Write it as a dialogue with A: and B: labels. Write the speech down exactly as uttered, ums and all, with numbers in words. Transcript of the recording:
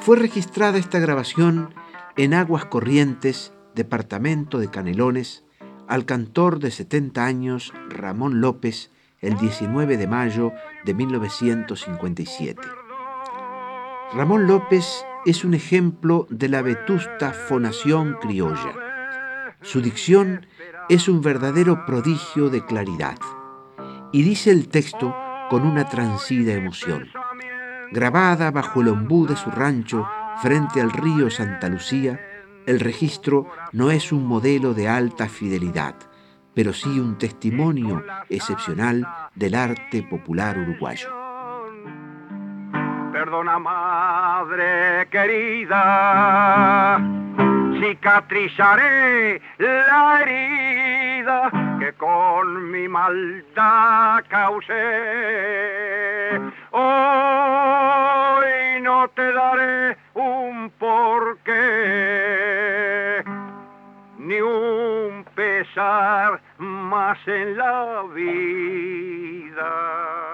A: Fue registrada esta grabación en Aguas Corrientes, departamento de Canelones, al cantor de setenta años Ramón López, el diecinueve de mayo de mil novecientos cincuenta y siete. Ramón López es un ejemplo de la vetusta fonación criolla. Su dicción es un verdadero prodigio de claridad. Y dice el texto con una transida emoción. Grabada bajo el ombú de su rancho, frente al río Santa Lucía, el registro no es un modelo de alta fidelidad, pero sí un testimonio excepcional del arte popular uruguayo.
B: Perdona, madre querida, cicatrizaré la herida que con mi maldad causé. Hoy no te daré un porqué, ni un pesar más en la vida.